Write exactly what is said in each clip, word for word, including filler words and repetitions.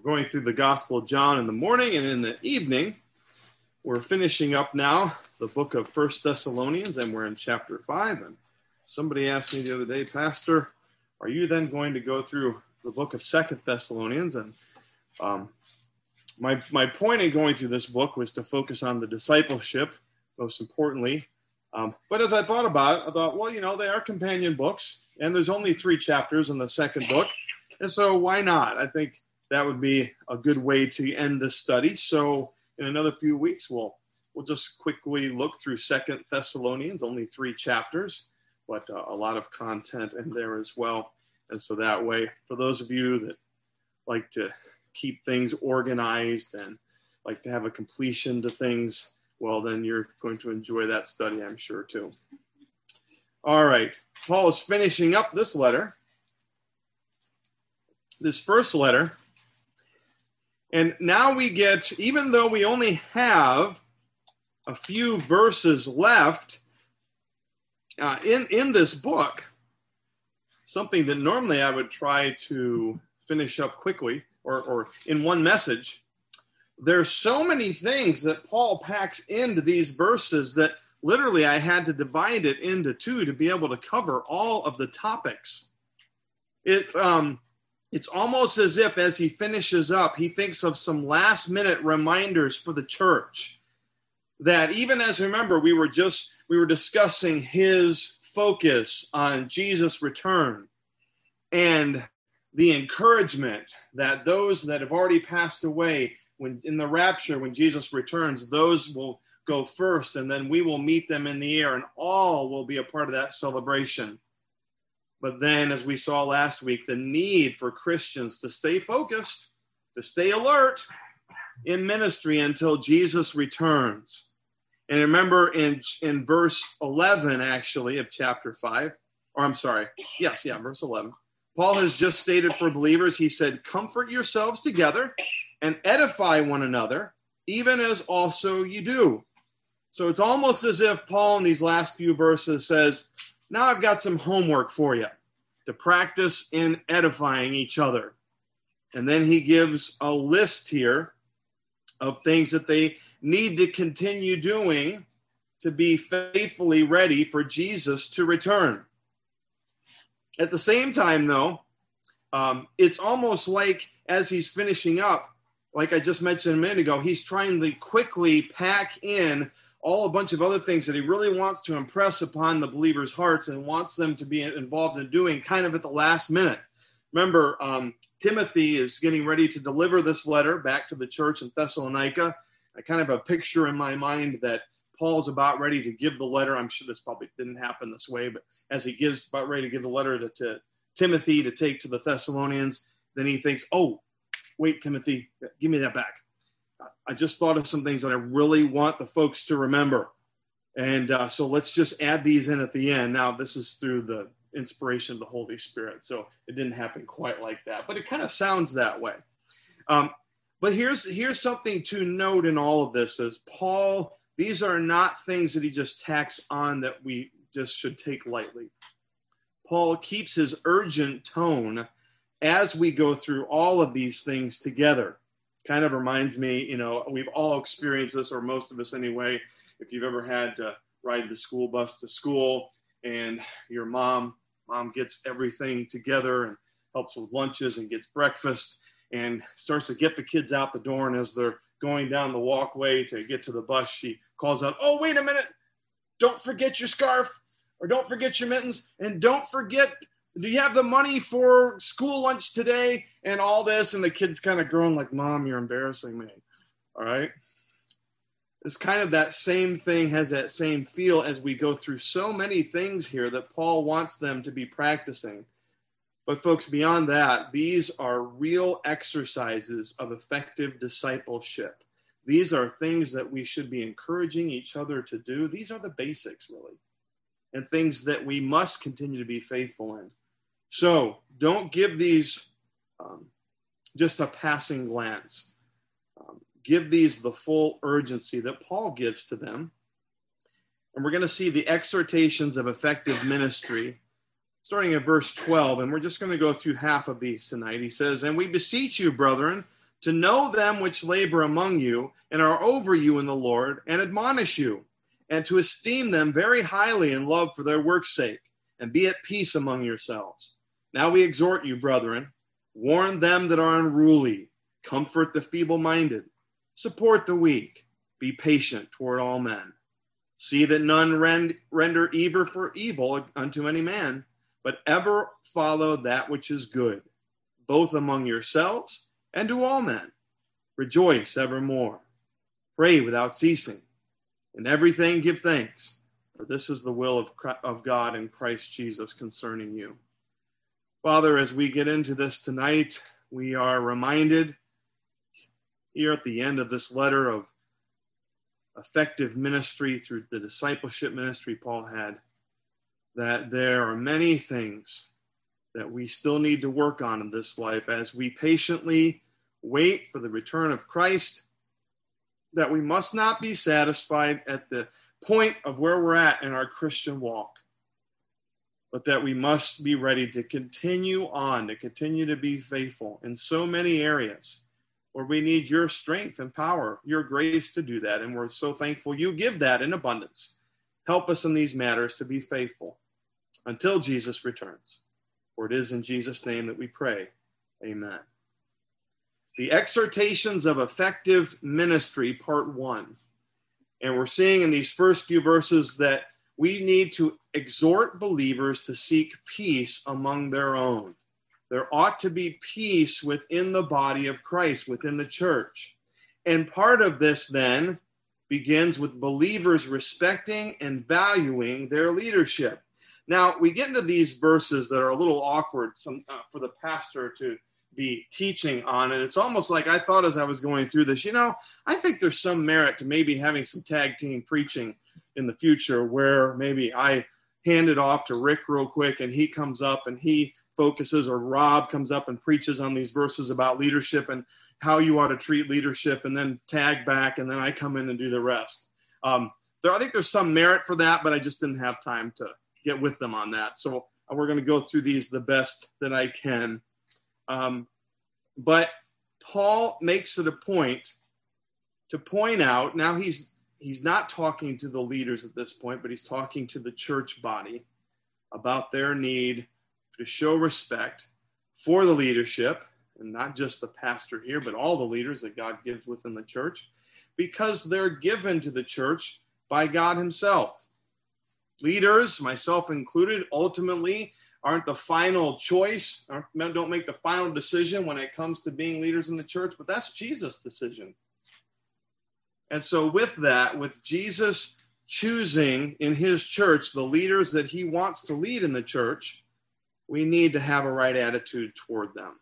going through the Gospel of John in the morning, and in the evening, we're finishing up now the book of First Thessalonians, and we're in chapter five. And somebody asked me the other day, Pastor, are you then going to go through the book of Second Thessalonians? And um, my my point in going through this book was to focus on the discipleship, most importantly. Um, but as I thought about it, I thought, well, you know, they are companion books, and there's only three chapters in the second book. And so why not? I think that would be a good way to end this study. So in another few weeks, we'll we'll just quickly look through Second Thessalonians, only three chapters, but uh, a lot of content in there as well. And so that way, for those of you that like to keep things organized and like to have a completion to things, well, then you're going to enjoy that study, I'm sure, too. All right. Paul is finishing up this letter, this first letter. And now we get, even though we only have a few verses left uh, in, in this book, something that normally I would try to finish up quickly or, or in one message, there's so many things that Paul packs into these verses that literally I had to divide it into two to be able to cover all of the topics. It, um, it's almost as if as he finishes up, he thinks of some last minute reminders for the church that even as, remember, we were just, we were discussing his focus on Jesus' return and the encouragement that those that have already passed away when in the rapture, when Jesus returns, those will go first, and then we will meet them in the air, and all will be a part of that celebration. But then, as we saw last week, the need for Christians to stay focused, to stay alert in ministry until Jesus returns. And remember in, in verse eleven, actually, of chapter five, or I'm sorry, yes, yeah, verse eleven, Paul has just stated for believers, he said, comfort yourselves together and edify one another, even as also you do. So it's almost as if Paul in these last few verses says, now I've got some homework for you to practice in edifying each other. And then he gives a list here of things that they need to continue doing to be faithfully ready for Jesus to return. At the same time, though, um, it's almost like as he's finishing up, like I just mentioned a minute ago, he's trying to quickly pack in all a bunch of other things that he really wants to impress upon the believers' hearts and wants them to be involved in doing kind of at the last minute. Remember, um, Timothy is getting ready to deliver this letter back to the church in Thessalonica. I kind of have a picture in my mind that Paul's about ready to give the letter. I'm sure this probably didn't happen this way, but as he gives about ready to give the letter to, to Timothy to take to the Thessalonians, then he thinks, oh, wait, Timothy, give me that back. I just thought of some things that I really want the folks to remember. And uh, so let's just add these in at the end. Now, this is through the inspiration of the Holy Spirit, so it didn't happen quite like that, but it kind of sounds that way. Um, but here's here's something to note in all of this is Paul, these are not things that he just tacks on that we just should take lightly. Paul keeps his urgent tone as we go through all of these things together. Kind of reminds me, you know, we've all experienced this, or most of us anyway, if you've ever had to ride the school bus to school and your mom, mom gets everything together and helps with lunches and gets breakfast and starts to get the kids out the door. And as they're going down the walkway to get to the bus, she calls out, oh, wait a minute, don't forget your scarf or don't forget your mittens and don't forget, do you have the money for school lunch today and all this? And the kid's kind of growing like, Mom, you're embarrassing me. All right. It's kind of that same thing, has that same feel as we go through so many things here that Paul wants them to be practicing. But folks, beyond that, these are real exercises of effective discipleship. These are things that we should be encouraging each other to do. These are the basics, really, and things that we must continue to be faithful in. So don't give these um, just a passing glance. Um, give these the full urgency that Paul gives to them. And we're going to see the exhortations of effective ministry starting at verse twelve, and we're just going to go through half of these tonight. He says, and we beseech you, brethren, to know them which labor among you and are over you in the Lord and admonish you, and to esteem them very highly in love for their work's sake, and be at peace among yourselves. Now we exhort you, brethren, warn them that are unruly, comfort the feeble-minded, support the weak, be patient toward all men. See that none rend, render evil for evil unto any man, but ever follow that which is good, both among yourselves and to all men. Rejoice evermore. Pray without ceasing. In everything give thanks, for this is the will of, of God in Christ Jesus concerning you. Father, as we get into this tonight, we are reminded here at the end of this letter of effective ministry through the discipleship ministry Paul had, that there are many things that we still need to work on in this life as we patiently wait for the return of Christ, that we must not be satisfied at the point of where we're at in our Christian walk, but that we must be ready to continue on, to continue to be faithful in so many areas where we need your strength and power, your grace to do that. And we're so thankful you give that in abundance. Help us in these matters to be faithful until Jesus returns. For it is in Jesus' name that we pray. Amen. The Exhortations of Effective Ministry, Part one. And we're seeing in these first few verses that we need to exhort believers to seek peace among their own. There ought to be peace within the body of Christ, within the church. And part of this then begins with believers respecting and valuing their leadership. Now, we get into these verses that are a little awkward some, uh, for the pastor to be teaching on, and it's almost like I thought as I was going through this, you know, I think there's some merit to maybe having some tag team preaching in the future where maybe I hand it off to Rick real quick and he comes up and he focuses, or Rob comes up and preaches on these verses about leadership and how you ought to treat leadership, and then tag back, and then I come in and do the rest. Um, there, I think there's some merit for that, but I just didn't have time to get with them on that. So we're going to go through these the best that I can. Um, but Paul makes it a point to point out, now he's he's not talking to the leaders at this point, but he's talking to the church body about their need to show respect for the leadership, and not just the pastor here, but all the leaders that God gives within the church, because they're given to the church by God himself. Leaders, myself included, ultimately aren't the final choice, don't make the final decision when it comes to being leaders in the church, but that's Jesus' decision. And so with that, with Jesus choosing in his church the leaders that he wants to lead in the church, we need to have a right attitude toward them.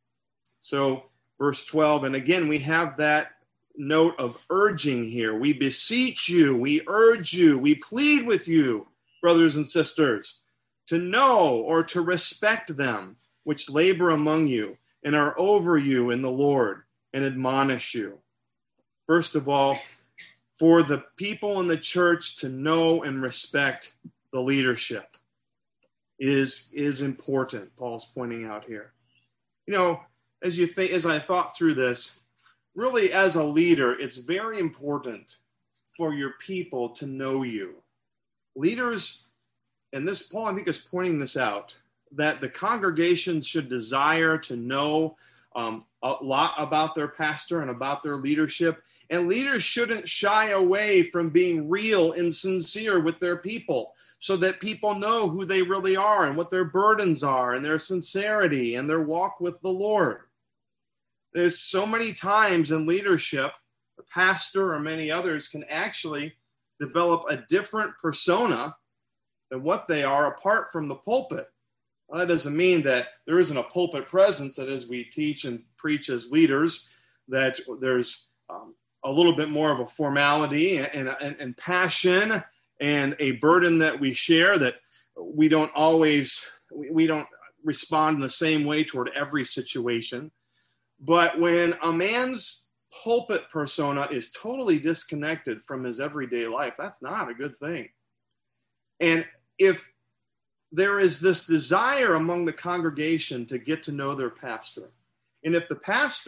So verse twelve, and again, we have that note of urging here. We beseech you, we urge you, we plead with you, brothers and sisters, to know or to respect them which labor among you and are over you in the Lord and admonish you. First of all, for the people in the church to know and respect the leadership is, is important, Paul's pointing out here. You know, as you think, as I thought through this, really as a leader, it's very important for your people to know you. Leaders, and this, Paul, I think, is pointing this out, that the congregation should desire to know um, a lot about their pastor and about their leadership. And leaders shouldn't shy away from being real and sincere with their people, so that people know who they really are and what their burdens are and their sincerity and their walk with the Lord. There's so many times in leadership, the pastor or many others can actually develop a different persona than what they are apart from the pulpit. Well, that doesn't mean that there isn't a pulpit presence, that as we teach and preach as leaders, that there's um, a little bit more of a formality and, and, and passion and a burden that we share, that we don't always, we, we don't respond in the same way toward every situation. But when a man's pulpit persona is totally disconnected from his everyday life, that's not a good thing. And if there is this desire among the congregation to get to know their pastor, and if the pastor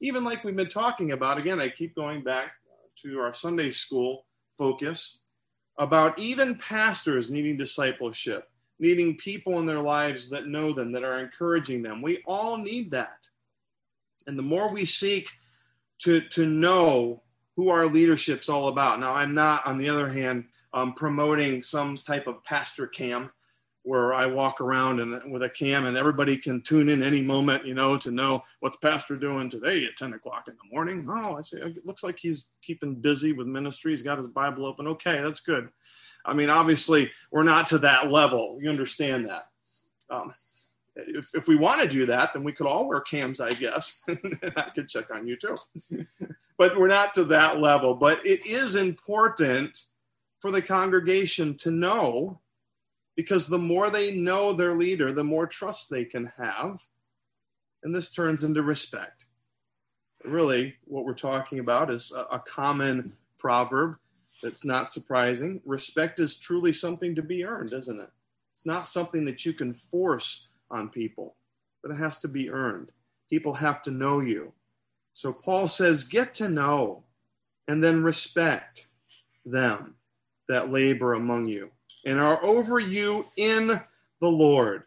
even like we've been talking about, again, I keep going back to our Sunday school focus about even pastors needing discipleship, needing people in their lives that know them, that are encouraging them. We all need that. And the more we seek to, to know who our leadership's all about. Now, I'm not, on the other hand, um, promoting some type of pastor cam where I walk around and with a cam and everybody can tune in any moment, you know, to know what's pastor doing today at ten o'clock in the morning. Oh, I see. It looks like he's keeping busy with ministry. He's got his Bible open. Okay, that's good. I mean, obviously, we're not to that level. You understand that. Um, if, if we want to do that, then we could all wear cams, I guess. I could check on you too. But we're not to that level. But it is important for the congregation to know, because the more they know their leader, the more trust they can have. And this turns into respect. Really, what we're talking about is a, a common proverb that's not surprising. Respect is truly something to be earned, isn't it? It's not something that you can force on people, but it has to be earned. People have to know you. So Paul says, get to know and then respect them that labor among you and are over you in the Lord.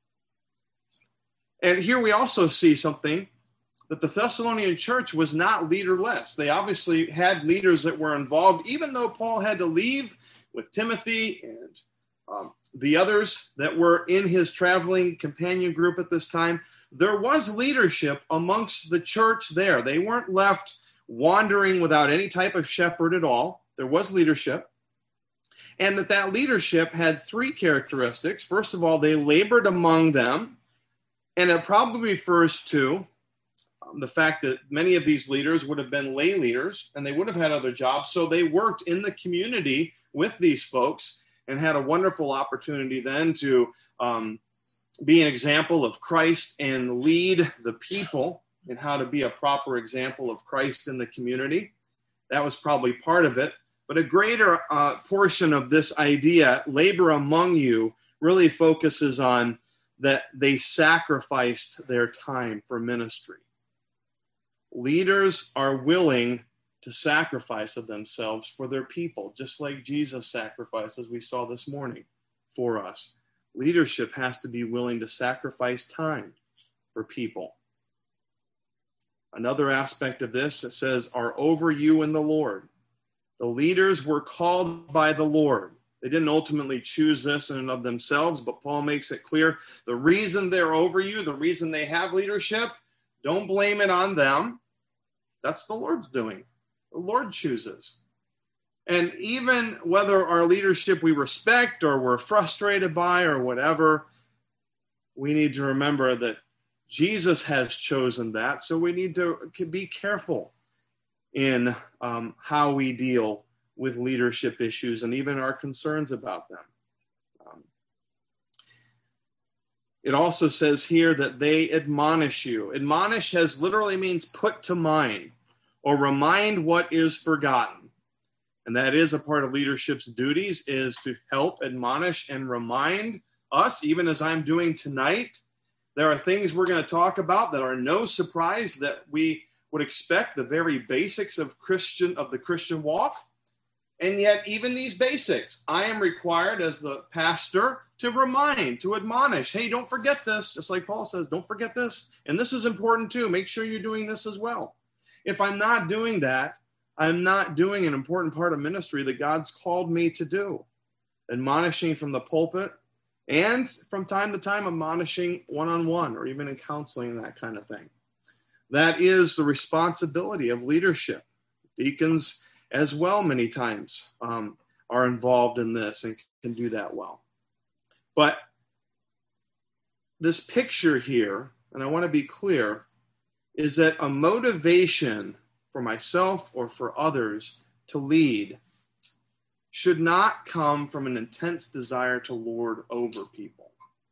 And here we also see something, that the Thessalonian church was not leaderless. They obviously had leaders that were involved, even though Paul had to leave with Timothy and um, the others that were in his traveling companion group at this time. There was leadership amongst the church there. They weren't left wandering without any type of shepherd at all. There was leadership. And that that leadership had three characteristics. First of all, they labored among them. And it probably refers to um, the fact that many of these leaders would have been lay leaders and they would have had other jobs. So they worked in the community with these folks and had a wonderful opportunity then to um, be an example of Christ and lead the people in how to be a proper example of Christ in the community. That was probably part of it. But a greater uh, portion of this idea, labor among you, really focuses on that they sacrificed their time for ministry. Leaders are willing to sacrifice of themselves for their people, just like Jesus sacrificed, as we saw this morning, for us. Leadership has to be willing to sacrifice time for people. Another aspect of this, it says, are over you in the Lord. The leaders were called by the Lord. They didn't ultimately choose this in and of themselves, but Paul makes it clear the reason they're over you, the reason they have leadership, don't blame it on them. That's the Lord's doing. The Lord chooses. And even whether our leadership we respect or we're frustrated by or whatever, we need to remember that Jesus has chosen that. So we need to be careful in um, how we deal with leadership issues and even our concerns about them. Um, it also says here that they admonish you. Admonish has literally means put to mind or remind what is forgotten. And that is a part of leadership's duties, is to help admonish and remind us, even as I'm doing tonight. There are things we're going to talk about that are no surprise, that we would expect, the very basics of Christian of the Christian walk. And yet, even these basics, I am required as the pastor to remind, to admonish, hey, don't forget this, just like Paul says, don't forget this. And this is important too. Make sure you're doing this as well. If I'm not doing that, I'm not doing an important part of ministry that God's called me to do. Admonishing from the pulpit, and from time to time, admonishing one-on-one or even in counseling and that kind of thing. That is the responsibility of leadership. Deacons as well many times um, are involved in this and can do that well. But this picture here, and I want to be clear, is that a motivation for myself or for others to lead should not come from an intense desire to lord over people,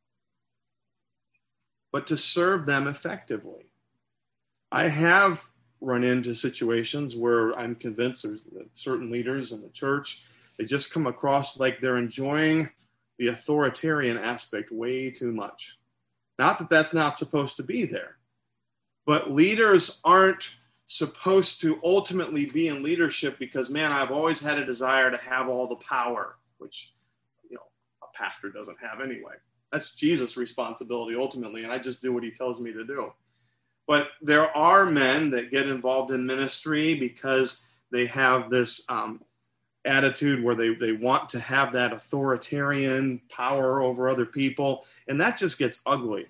but to serve them effectively. I have run into situations where I'm convinced there's certain leaders in the church, they just come across like they're enjoying the authoritarian aspect way too much. Not that that's not supposed to be there, But leaders aren't supposed to ultimately be in leadership because, man, I've always had a desire to have all the power, which, you know, a pastor doesn't have anyway. That's Jesus' responsibility ultimately, and I just do what he tells me to do. But there are men that get involved in ministry because they have this um, attitude where they, they want to have that authoritarian power over other people, and that just gets ugly.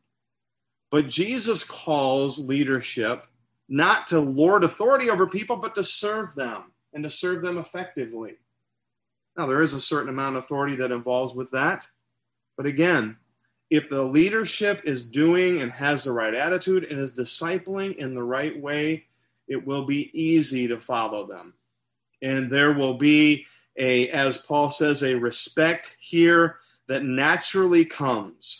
But Jesus calls leadership not to lord authority over people, but to serve them and to serve them effectively. Now, there is a certain amount of authority that involves with that. But again, if the leadership is doing and has the right attitude and is discipling in the right way, it will be easy to follow them. And there will be a, as Paul says, a respect here that naturally comes.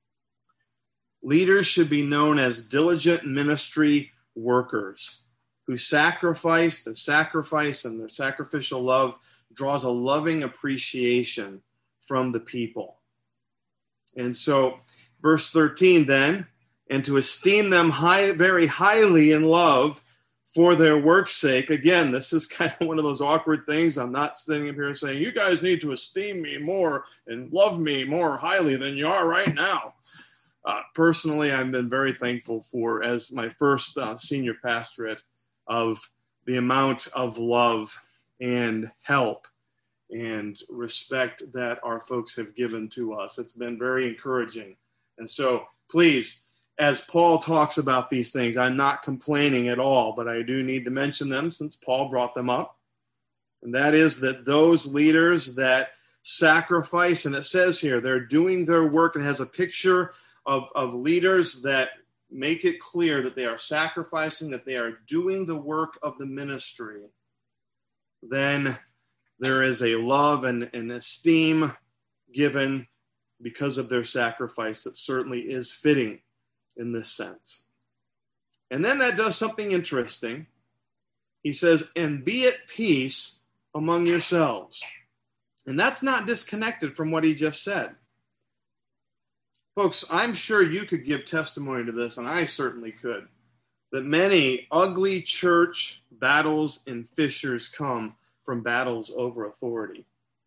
Leaders should be known as diligent ministry workers who sacrifice, their sacrifice and their sacrificial love draws a loving appreciation from the people. And so, verse thirteen then, and to esteem them high, very highly in love for their work's sake. Again, this is kind of one of those awkward things. I'm not sitting up here saying, you guys need to esteem me more and love me more highly than you are right now. Uh, personally, I've been very thankful for, as my first uh, senior pastorate, of the amount of love and help and respect that our folks have given to us. It's been very encouraging. And so, please, as Paul talks about these things, I'm not complaining at all, but I do need to mention them since Paul brought them up. And that is that those leaders that sacrifice, and it says here, they're doing their work, and has a picture Of, of leaders that make it clear that they are sacrificing, that they are doing the work of the ministry, then there is a love and an esteem given because of their sacrifice that certainly is fitting in this sense. And then that does something interesting. He says, and be at peace among yourselves. And that's not disconnected from what he just said. Folks, I'm sure you could give testimony to this, and I certainly could, that many ugly church battles and fissures come from battles over authority.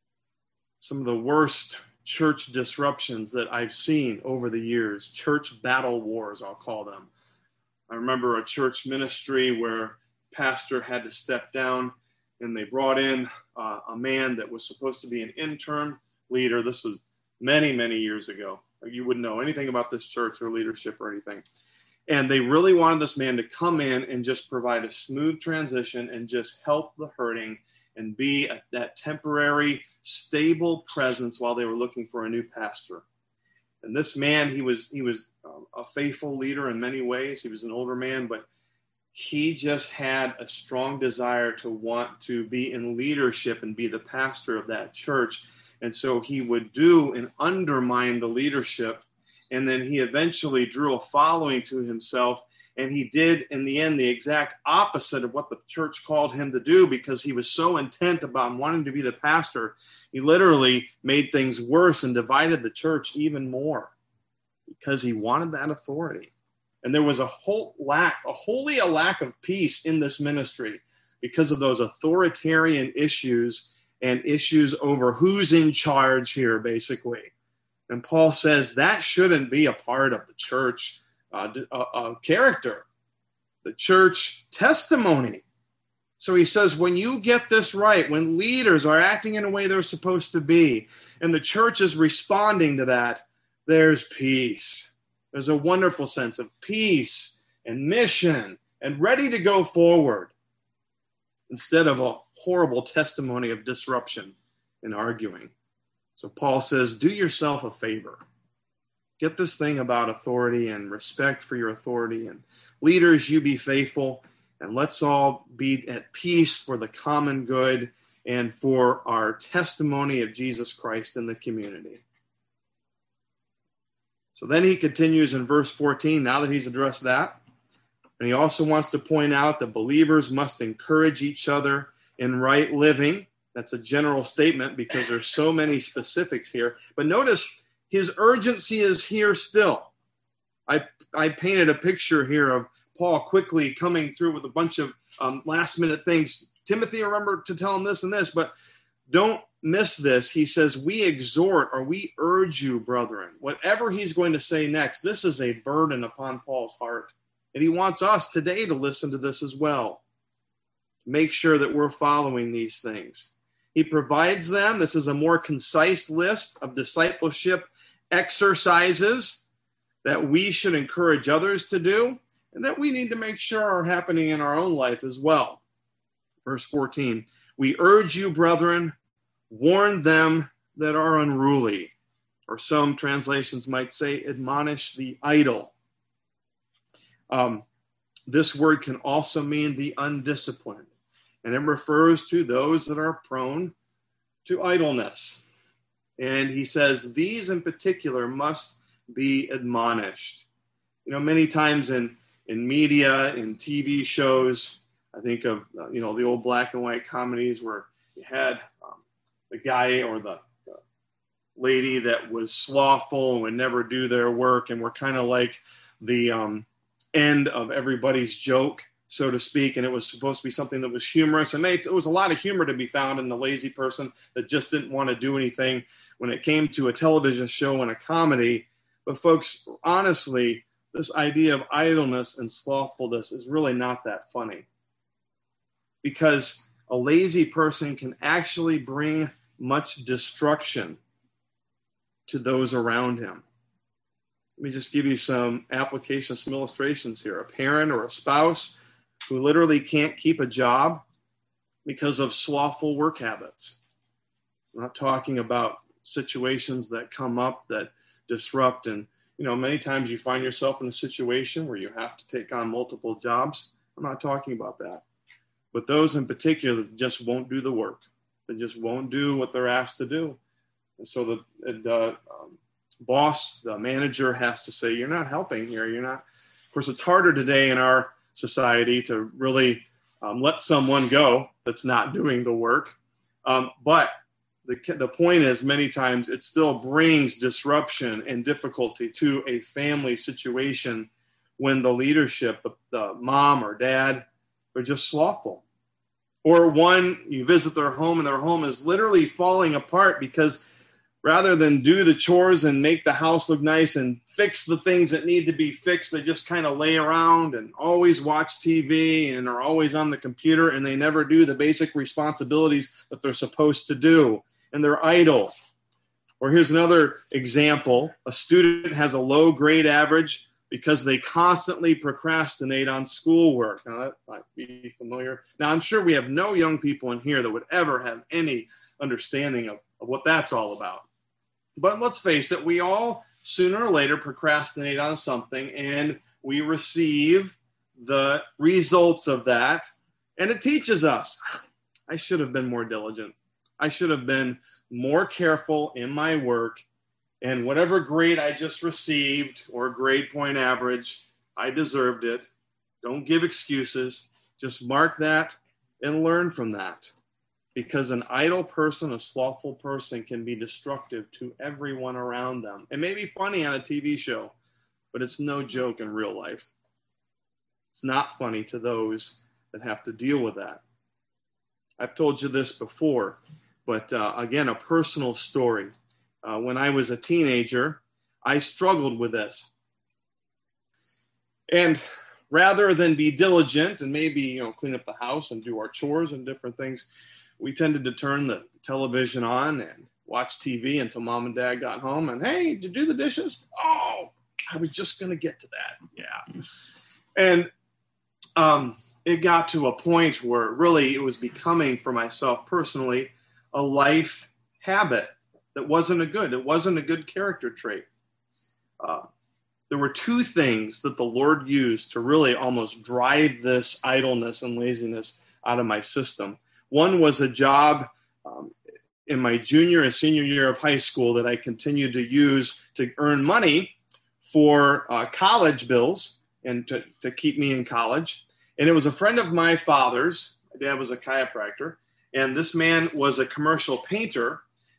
Some of the worst church disruptions that I've seen over the years, church battle wars, I'll call them. I remember a church ministry where pastor had to step down, and they brought in uh, a man that was supposed to be an interim leader. This was many, many years ago. You wouldn't know anything about this church or leadership or anything. And they really wanted this man to come in and just provide a smooth transition and just help the hurting and be a, that temporary, stable presence while they were looking for a new pastor. And this man, he was he was um, a faithful leader in many ways. He was an older man, but he just had a strong desire to want to be in leadership and be the pastor of that church. And so he would do and undermine the leadership. And then he eventually drew a following to himself. And he did, in the end, the exact opposite of what the church called him to do, because he was so intent about wanting to be the pastor. He literally made things worse and divided the church even more because he wanted that authority. And there was a whole lack, a wholly a lack of peace in this ministry because of those authoritarian issues and issues over who's in charge here, basically. And Paul says that shouldn't be a part of the church uh, uh, uh, character, the church testimony. So he says, when you get this right, when leaders are acting in a way they're supposed to be, and the church is responding to that, there's peace. There's a wonderful sense of peace and mission and ready to go forward, instead of a horrible testimony of disruption and arguing. So Paul says, do yourself a favor. Get this thing about authority and respect for your authority. And leaders, you be faithful. And let's all be at peace for the common good and for our testimony of Jesus Christ in the community. So then he continues in verse fourteen, now that he's addressed that. And he also wants to point out that believers must encourage each other in right living. That's a general statement because there's so many specifics here. But notice his urgency is here still. I, I painted a picture here of Paul quickly coming through with a bunch of um, last minute things. Timothy, remember to tell him this and this, but don't miss this. He says, we exhort or we urge you, brethren. Whatever he's going to say next, this is a burden upon Paul's heart. And he wants us today to listen to this as well. Make sure that we're following these things. He provides them. This is a more concise list of discipleship exercises that we should encourage others to do and that we need to make sure are happening in our own life as well. Verse fourteen, we urge you, brethren, warn them that are unruly, or some translations might say admonish the idle. Um, this word can also mean the undisciplined, and it refers to those that are prone to idleness. And he says these in particular must be admonished. You know, many times in, in media, in T V shows, I think of, uh, you know, the old black and white comedies where you had um, the guy or the, the lady that was slothful and would never do their work and were kind of like the um, end of everybody's joke, so to speak. And it was supposed to be something that was humorous. And it was a lot of humor to be found in the lazy person that just didn't want to do anything when it came to a television show and a comedy. But folks, honestly, this idea of idleness and slothfulness is really not that funny, because a lazy person can actually bring much destruction to those around him. Let me just give you some applications, some illustrations here. A parent or a spouse who literally can't keep a job because of slothful work habits. I'm not talking about situations that come up that disrupt, and you know, many times you find yourself in a situation where you have to take on multiple jobs. I'm not talking about that. But those in particular that just won't do the work. They just won't do what they're asked to do. And so the, the um, boss, the manager has to say, you're not helping here. You're not. Of course, it's harder today in our society to really um, let someone go that's not doing the work. Um, but the, the point is, many times it still brings disruption and difficulty to a family situation when the leadership, the, the mom or dad, are just slothful. Or one, you visit their home and their home is literally falling apart because rather than do the chores and make the house look nice and fix the things that need to be fixed, they just kind of lay around and always watch T V and are always on the computer, and they never do the basic responsibilities that they're supposed to do, and they're idle. Or here's another example. A student has a low grade average because they constantly procrastinate on schoolwork. Now, that might be familiar. Now, I'm sure we have no young people in here that would ever have any understanding of, of what that's all about. But let's face it, we all sooner or later procrastinate on something, and we receive the results of that, and it teaches us, I should have been more diligent. I should have been more careful in my work. And whatever grade I just received or grade point average, I deserved it. Don't give excuses. Just mark that and learn from that. Because an idle person, a slothful person, can be destructive to everyone around them. It may be funny on a T V show, but it's no joke in real life. It's not funny to those that have to deal with that. I've told you this before, but uh, again, a personal story. Uh, when I was a teenager, I struggled with this. And rather than be diligent and maybe, you know, clean up the house and do our chores and different things, we tended to turn the television on and watch T V until mom and dad got home. And, hey, did you do the dishes? Oh, I was just going to get to that. Yeah. And um, it got to a point where really it was becoming, for myself personally, a life habit. That wasn't a good, it wasn't a good character trait. Uh, there were two things that the Lord used to really almost drive this idleness and laziness out of my system. One was a job um, in my junior and senior year of high school that I continued to use to earn money for uh, college bills and to, to keep me in college. And it was a friend of my father's. My dad was a chiropractor, and this man was a commercial painter.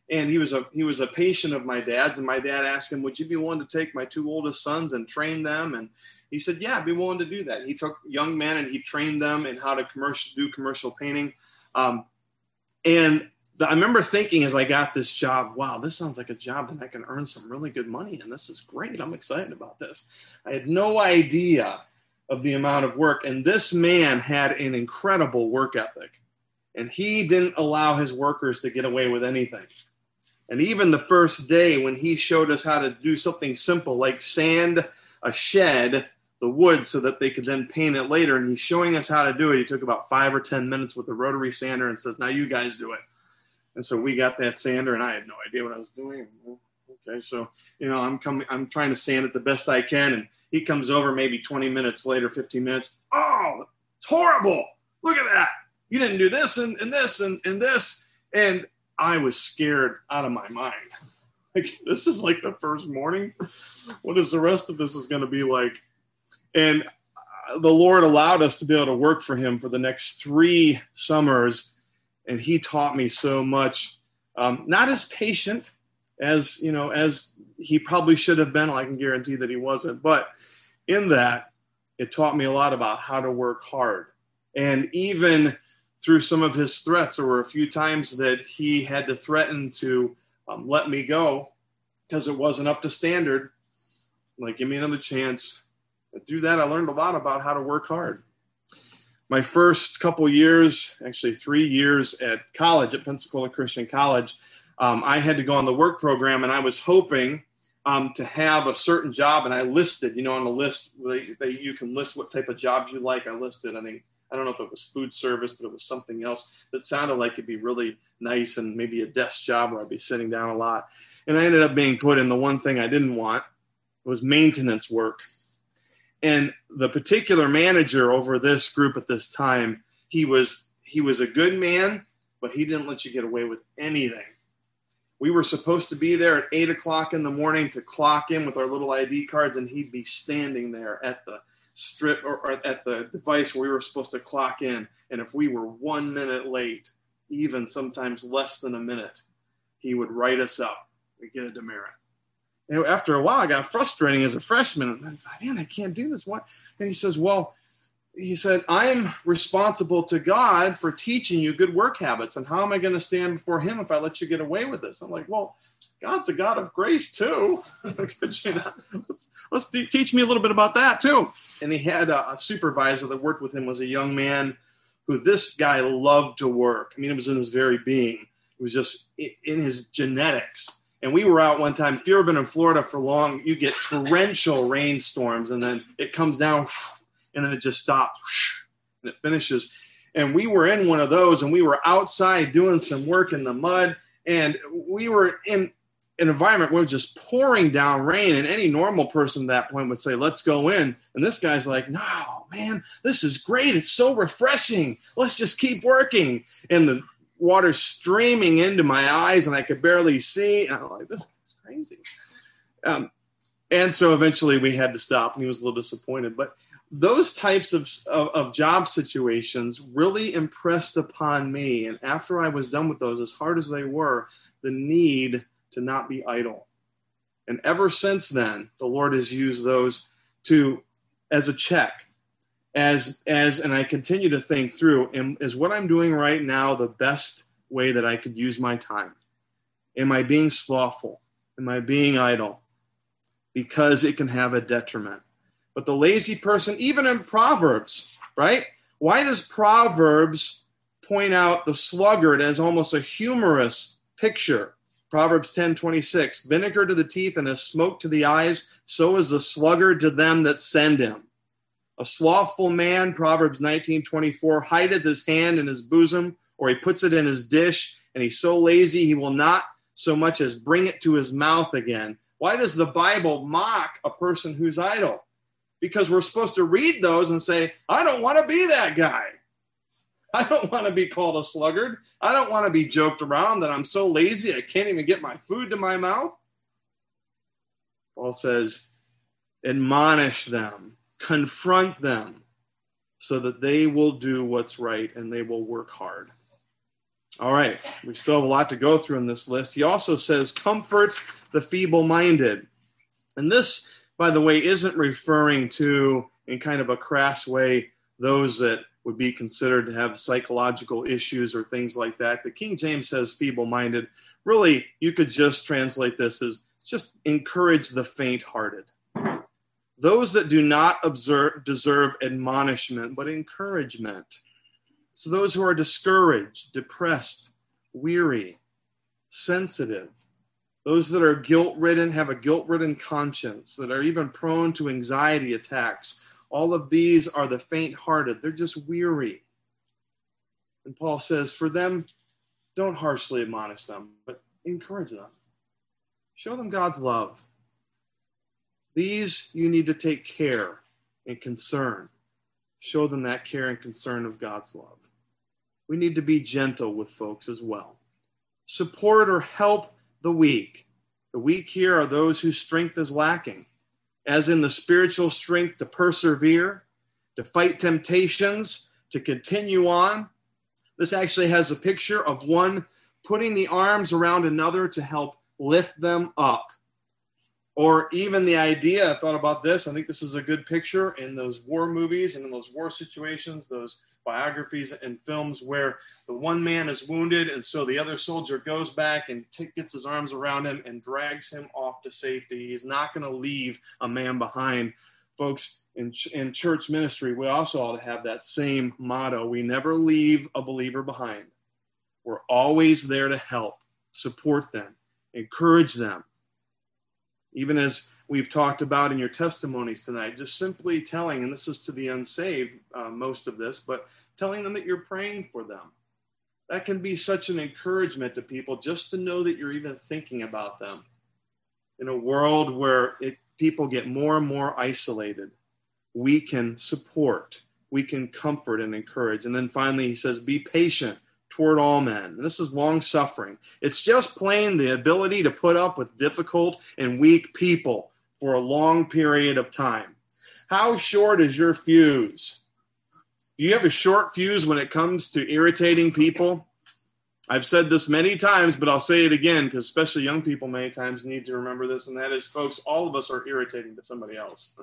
And he was a he was a patient of my dad's, and my dad asked him, would you be willing to take my two oldest sons and train them? And he said, yeah, I'd be willing to do that. He took young men and he trained them in how to commercial, do commercial painting. Um, and the, I remember thinking as I got this job, wow, this sounds like a job that I can earn some really good money, and this is great. I'm excited about this. I had no idea of the amount of work, and this man had an incredible work ethic, and he didn't allow his workers to get away with anything. And even the first day when he showed us how to do something simple like sand a shed, the wood, so that they could then paint it later, and he's showing us how to do it, he took about five or ten minutes with a rotary sander and says, now you guys do it. And so we got that sander, and I had no idea what I was doing. Okay, so, you know, I'm coming, I'm trying to sand it the best I can, and he comes over maybe twenty minutes later, fifteen minutes. Oh, it's horrible. Look at that. You didn't do this and, and this and, and this. And I was scared out of my mind. Like, this is like the first morning. What is the rest of this is going to be like? And the Lord allowed us to be able to work for him for the next three summers. And he taught me so much, um, not as patient as, you know, as he probably should have been. I can guarantee that he wasn't. But in that, it taught me a lot about how to work hard. And even through some of his threats, there were a few times that he had to threaten to um, let me go because it wasn't up to standard. Like, give me another chance. And through that, I learned a lot about how to work hard. My first couple years, actually three years at college, at Pensacola Christian College, um, I had to go on the work program, and I was hoping um, to have a certain job. And I listed, you know, on the list, they, they, you can list what type of jobs you like. I listed, I think, I don't know if it was food service, but it was something else that sounded like it'd be really nice and maybe a desk job where I'd be sitting down a lot. And I ended up being put in the one thing I didn't want. It was maintenance work. And the particular manager over this group at this time, he was he was a good man, but he didn't let you get away with anything. We were supposed to be there at eight o'clock in the morning to clock in with our little I D cards, and he'd be standing there at the strip or, or at the device where we were supposed to clock in. And if we were one minute late, even sometimes less than a minute, he would write us up. We'd get a demerit. And after a while, I got frustrating as a freshman. And I thought, man, I can't do this. Why? And he says, well, he said, I'm responsible to God for teaching you good work habits. And how am I going to stand before him if I let you get away with this? I'm like, well, God's a God of grace too. you know, let's let's te- teach me a little bit about that too. And he had a, a supervisor that worked with him, was a young man who this guy loved to work. I mean, it was in his very being. It was just in his genetics. And we were out one time. If you've ever been in Florida for long, you get torrential rainstorms, and then it comes down, and then it just stops, and it finishes. And we were in one of those, and we were outside doing some work in the mud, and we were in an environment where it was just pouring down rain, and any normal person at that point would say, let's go in. And this guy's like, no, man, this is great. It's so refreshing. Let's just keep working. And the water streaming into my eyes, and I could barely see. And I'm like, this is crazy. Um, and so eventually we had to stop, and he was a little disappointed. But those types of, of, of job situations really impressed upon me. And after I was done with those, as hard as they were, the need to not be idle. And ever since then, the Lord has used those to, as a check, as, as, and I continue to think through, am, is what I'm doing right now the best way that I could use my time? Am I being slothful? Am I being idle? Because it can have a detriment. But the lazy person, even in Proverbs, right? Why does Proverbs point out the sluggard as almost a humorous picture? Proverbs ten twenty-six, vinegar to the teeth and a smoke to the eyes, so is the sluggard to them that send him. A slothful man, Proverbs nineteen twenty-four, hideth his hand in his bosom, or he puts it in his dish, and he's so lazy he will not so much as bring it to his mouth again. Why does the Bible mock a person who's idle? Because we're supposed to read those and say, I don't want to be that guy. I don't want to be called a sluggard. I don't want to be joked around that I'm so lazy I can't even get my food to my mouth. Paul says, admonish them, confront them, so that they will do what's right and they will work hard. All right, we still have a lot to go through in this list. He also says, comfort the feeble-minded. And this, by the way, isn't referring to, in kind of a crass way, those that would be considered to have psychological issues or things like that. The King James says feeble-minded. Really, you could just translate this as just encourage the faint-hearted. Those that do not observe, deserve admonishment, but encouragement. So those who are discouraged, depressed, weary, sensitive, those that are guilt-ridden, have a guilt-ridden conscience, that are even prone to anxiety attacks. All of these are the faint-hearted. They're just weary. And Paul says, for them, don't harshly admonish them, but encourage them. Show them God's love. These you need to take care and concern. Show them that care and concern of God's love. We need to be gentle with folks as well. Support or help the weak. The weak here are those whose strength is lacking, as in the spiritual strength to persevere, to fight temptations, to continue on. This actually has a picture of one putting the arms around another to help lift them up. Or even the idea, I thought about this, I think this is a good picture in those war movies and in those war situations, those biographies and films where the one man is wounded and so the other soldier goes back and t- gets his arms around him and drags him off to safety. He's not going to leave a man behind. Folks, in, ch- in church ministry, we also ought to have that same motto. We never leave a believer behind. We're always there to help, support them, encourage them. Even as we've talked about in your testimonies tonight, just simply telling, and this is to the unsaved, uh, most of this, but telling them that you're praying for them. That can be such an encouragement to people just to know that you're even thinking about them. In a world where it, people get more and more isolated, we can support, we can comfort and encourage. And then finally, he says, be patient toward all men. And this is long suffering. It's just plain the ability to put up with difficult and weak people for a long period of time. How short is your fuse? Do you have a short fuse when it comes to irritating people? I've said this many times, but I'll say it again, because especially young people many times need to remember this, and that is, folks, all of us are irritating to somebody else.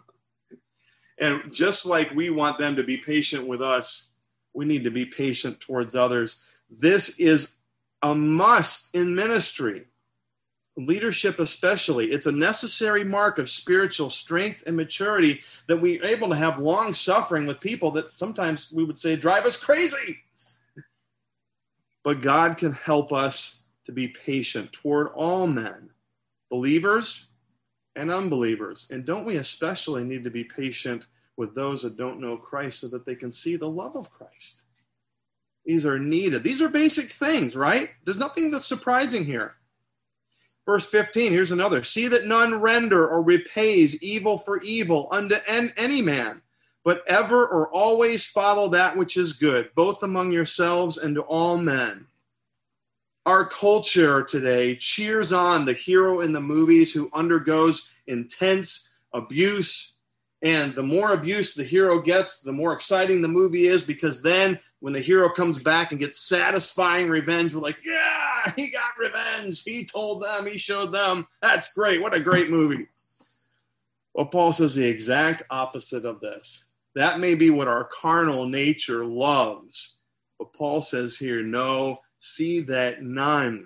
And just like we want them to be patient with us, we need to be patient towards others. This is a must in ministry, leadership especially. It's a necessary mark of spiritual strength and maturity that we're able to have long suffering with people that sometimes we would say drive us crazy. But God can help us to be patient toward all men, believers and unbelievers. And don't we especially need to be patient with those that don't know Christ so that they can see the love of Christ? These are needed. These are basic things, right? There's nothing that's surprising here. Verse fifteen, here's another. See that none render or repays evil for evil unto any man, but ever or always follow that which is good, both among yourselves and to all men. Our culture today cheers on the hero in the movies who undergoes intense abuse. And the more abuse the hero gets, the more exciting the movie is, because then when the hero comes back and gets satisfying revenge, we're like, yeah, he got revenge. He told them, he showed them. That's great. What a great movie. Well, Paul says the exact opposite of this. That may be what our carnal nature loves. But Paul says here, no, see that none.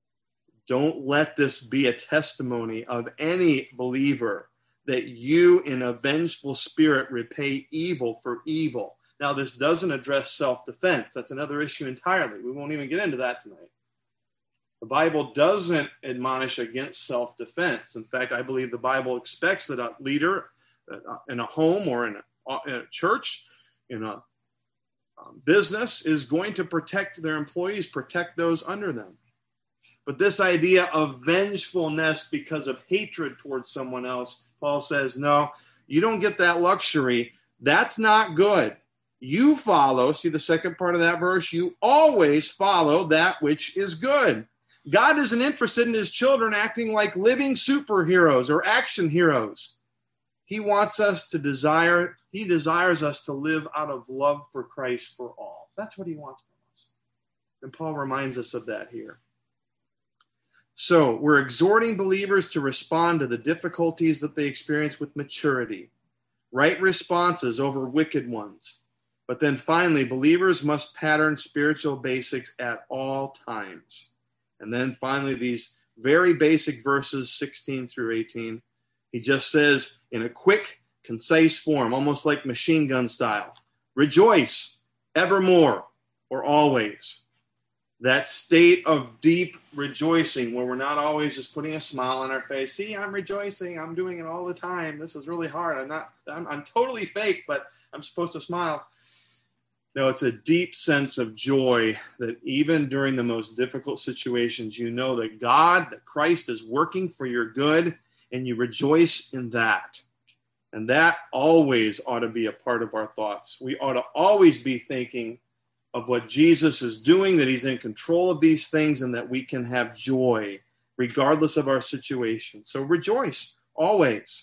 Don't let this be a testimony of any believer that you in a vengeful spirit repay evil for evil. Now, this doesn't address self-defense. That's another issue entirely. We won't even get into that tonight. The Bible doesn't admonish against self-defense. In fact, I believe the Bible expects that a leader in a home or in a, in a church, in a um, business, is going to protect their employees, protect those under them. But this idea of vengefulness because of hatred towards someone else, Paul says, no, you don't get that luxury. That's not good. You follow, see the second part of that verse, you always follow that which is good. God isn't interested in his children acting like living superheroes or action heroes. He wants us to desire, he desires us to live out of love for Christ for all. That's what he wants from us. And Paul reminds us of that here. So we're exhorting believers to respond to the difficulties that they experience with maturity, right responses over wicked ones. But then finally, believers must pattern spiritual basics at all times. And then finally, these very basic verses, sixteen through eighteen, he just says in a quick, concise form, almost like machine gun style, rejoice evermore or always. That state of deep rejoicing where we're not always just putting a smile on our face. See, I'm rejoicing. I'm doing it all the time. This is really hard. I'm not, I'm, I'm totally fake, but I'm supposed to smile. No, it's a deep sense of joy that even during the most difficult situations, you know that God, that Christ is working for your good, and you rejoice in that. And that always ought to be a part of our thoughts. We ought to always be thinking of what Jesus is doing, that he's in control of these things, and that we can have joy regardless of our situation. So rejoice always.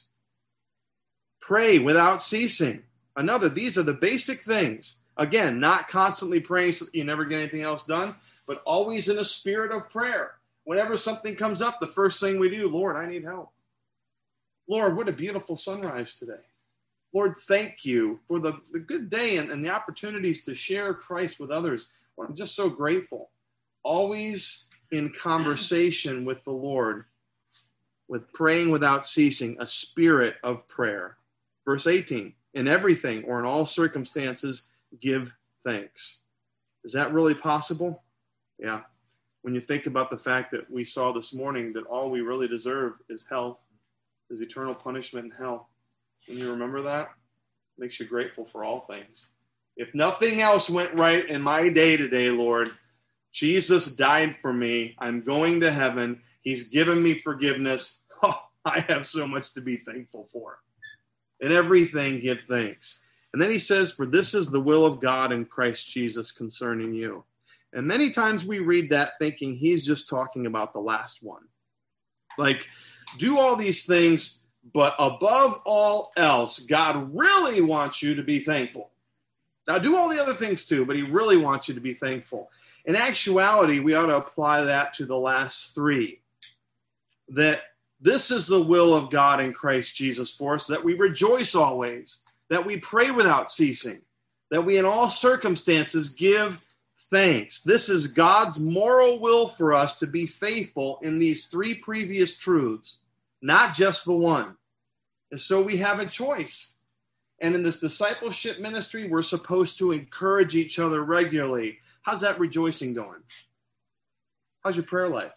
Pray without ceasing. Another, these are the basic things. Again, not constantly praying so that you never get anything else done, but always in a spirit of prayer. Whenever something comes up, the first thing we do, Lord, I need help. Lord, what a beautiful sunrise today. Lord, thank you for the, the good day and, and the opportunities to share Christ with others. Lord, I'm just so grateful. Always in conversation with the Lord, with praying without ceasing, a spirit of prayer. Verse eighteen, in everything or in all circumstances, give thanks. Is that really possible? Yeah. When you think about the fact that we saw this morning that all we really deserve is hell, is eternal punishment in hell. When you remember that, it makes you grateful for all things. If nothing else went right in my day today, Lord, Jesus died for me. I'm going to heaven. He's given me forgiveness. Oh, I have so much to be thankful for. In everything, give thanks. And then he says, for this is the will of God in Christ Jesus concerning you. And many times we read that thinking he's just talking about the last one. Like, do all these things, but above all else, God really wants you to be thankful. Now, do all the other things too, but he really wants you to be thankful. In actuality, we ought to apply that to the last three. That this is the will of God in Christ Jesus for us, that we rejoice always, that we pray without ceasing, that we in all circumstances give thanks. This is God's moral will for us to be faithful in these three previous truths, not just the one. And so we have a choice. And in this discipleship ministry, we're supposed to encourage each other regularly. How's that rejoicing going? How's your prayer life?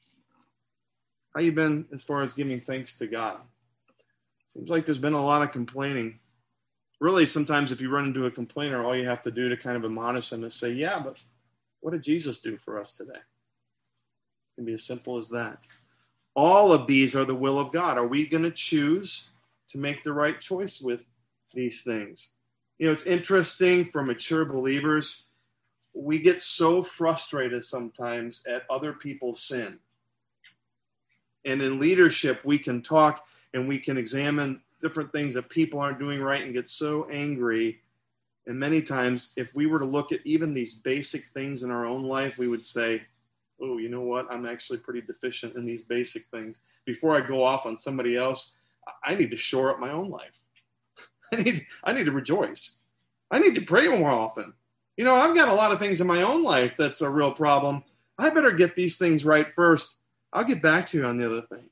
How you been as far as giving thanks to God? Seems like there's been a lot of complaining. Really, sometimes if you run into a complainer, all you have to do to kind of admonish them is say, yeah, but what did Jesus do for us today? It can be as simple as that. All of these are the will of God. Are we going to choose to make the right choice with these things? You know, it's interesting for mature believers. We get so frustrated sometimes at other people's sin. And in leadership, we can talk and we can examine different things that people aren't doing right and get so angry. And many times, if we were to look at even these basic things in our own life, we would say, oh, you know what? I'm actually pretty deficient in these basic things. Before I go off on somebody else, I need to shore up my own life. I need, I need to rejoice. I need to pray more often. You know, I've got a lot of things in my own life that's a real problem. I better get these things right first. I'll get back to you on the other thing.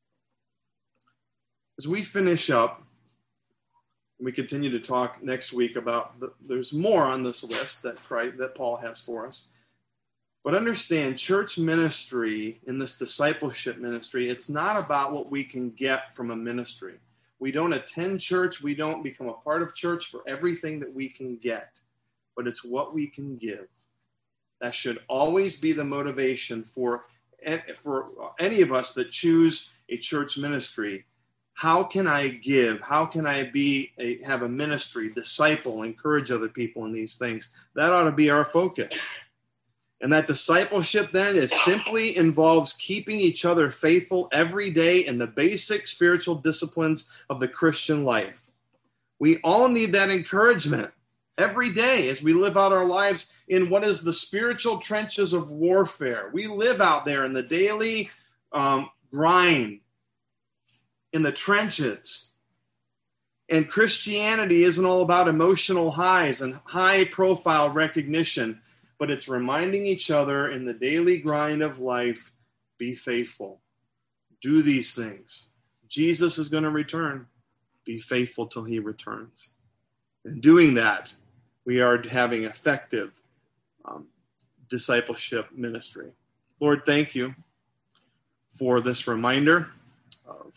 As we finish up, we continue to talk next week about the, there's more on this list that Christ, that Paul has for us. But understand, church ministry, in this discipleship ministry, it's not about what we can get from a ministry. We don't attend church. We don't become a part of church for everything that we can get. But it's what we can give. That should always be the motivation for, for any of us that choose a church ministry. How can I give? How can I be a, have a ministry, disciple, encourage other people in these things? That ought to be our focus. And that discipleship then is simply involves keeping each other faithful every day in the basic spiritual disciplines of the Christian life. We all need that encouragement. every day as we live out our lives in what is the spiritual trenches of warfare. We live out there in the daily um, grind, in the trenches. And Christianity isn't all about emotional highs and high-profile recognition, but it's reminding each other in the daily grind of life, be faithful. Do these things. Jesus is going to return. Be faithful till he returns. In doing that, we are having effective um, discipleship ministry. Lord, thank you for this reminder of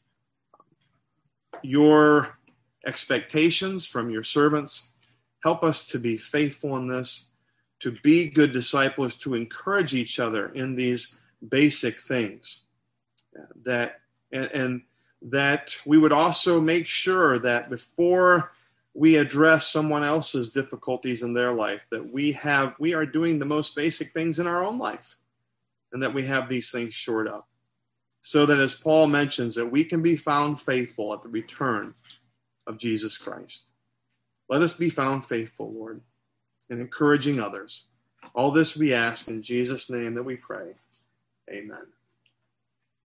your expectations from your servants. Help us to be faithful in this, to be good disciples, to encourage each other in these basic things. That and, and that we would also make sure that before we address someone else's difficulties in their life, that we have we are doing the most basic things in our own life, and that we have these things shored up. So that, as Paul mentions, that we can be found faithful at the return of Jesus Christ. Let us be found faithful, Lord, in encouraging others. All this we ask in Jesus' name that we pray. Amen.